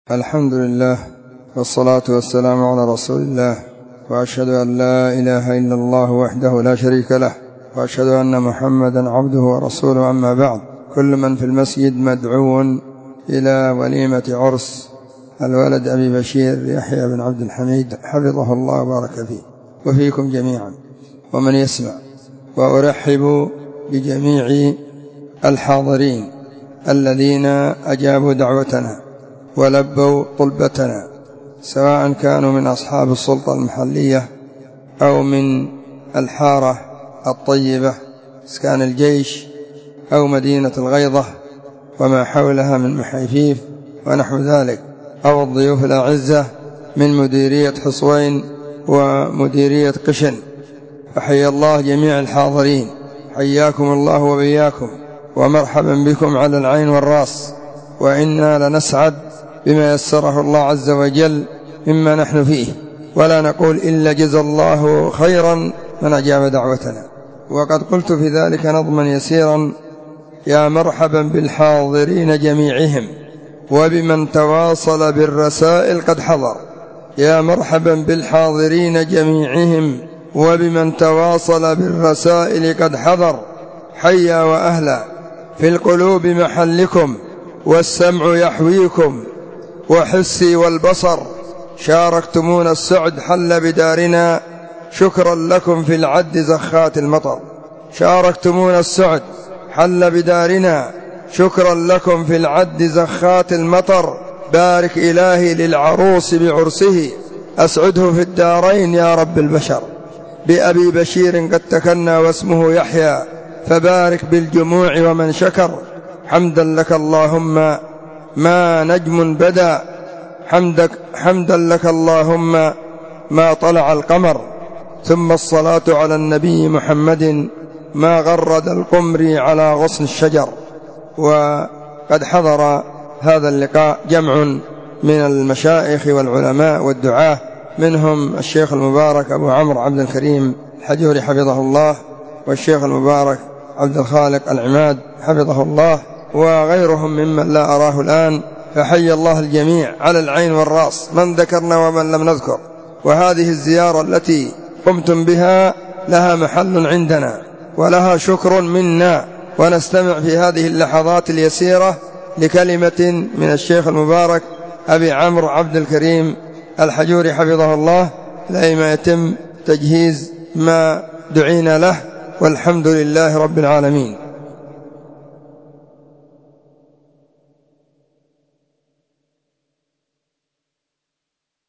الحمد لله والصلاة والسلام على رسول الله، وأشهد أن لا إله إلا الله وحده لا شريك له، وأشهد أن محمدا عبده ورسوله. أما بعد، كل من في المسجد مدعو إلى وليمة عرس الولد أبي بشير يحيى بن عبد الحميد حفظه الله وبارك فيه وفيكم جميعا ومن يسمع. وأرحب بجميع الحاضرين الذين أجابوا دعوتنا ولبوا طلبتنا، سواء كانوا من أصحاب السلطة المحلية أو من الحارة الطيبة إسكان الجيش أو مدينة الغيضة وما حولها من محيفيف ونحو ذلك، أو الضيوف الأعزة من مديرية حصوين ومديرية قشن. فحيا الله جميع الحاضرين، حياكم الله وبياكم، ومرحبا بكم على العين والراس. وإنا لنسعد بما يسره الله عز وجل مما نحن فيه، ولا نقول إلا جزى الله خيرا من أجاب دعوتنا. وقد قلت في ذلك نظما يسيرا: يا مرحبا بالحاضرين جميعهم وبمن تواصل بالرسائل قد حضر. يا مرحبا بالحاضرين جميعهم وبمن تواصل بالرسائل قد حضر. حيا وأهلا، في القلوب محلكم والسمع يحويكم وحسي والبصر. شاركتمونا السعد حل بدارنا، شكرا لكم في العد زخات المطر. شاركتمونا السعد حل بدارنا، شكرا لكم في العد زخات المطر. بارك إلهي للعروس بعرسه، أسعده في الدارين يا رب البشر. بأبي بشير قد تكنى واسمه يحيى، فبارك بالجموع ومن شكر. حمدا لك اللهم ما نجم بدا، حمدا لك اللهم ما طلع القمر. ثم الصلاة على النبي محمد ما غرد القمر على غصن الشجر. وقد حضر هذا اللقاء جمع من المشايخ والعلماء والدعاة، منهم الشيخ المبارك أبو عمرو عبد الكريم الحجوري حفظه الله، والشيخ المبارك عبد الخالق العماد حفظه الله، وغيرهم ممن لا أراه الآن. فحي الله الجميع على العين والرأس، من ذكرنا ومن لم نذكر. وهذه الزيارة التي قمتم بها لها محل عندنا ولها شكر منا، ونستمع في هذه اللحظات اليسيرة لكلمة من الشيخ المبارك أبي عمرو عبد الكريم الحجوري حفظه الله، لما يتم تجهيز ما دعينا له. والحمد لله رب العالمين.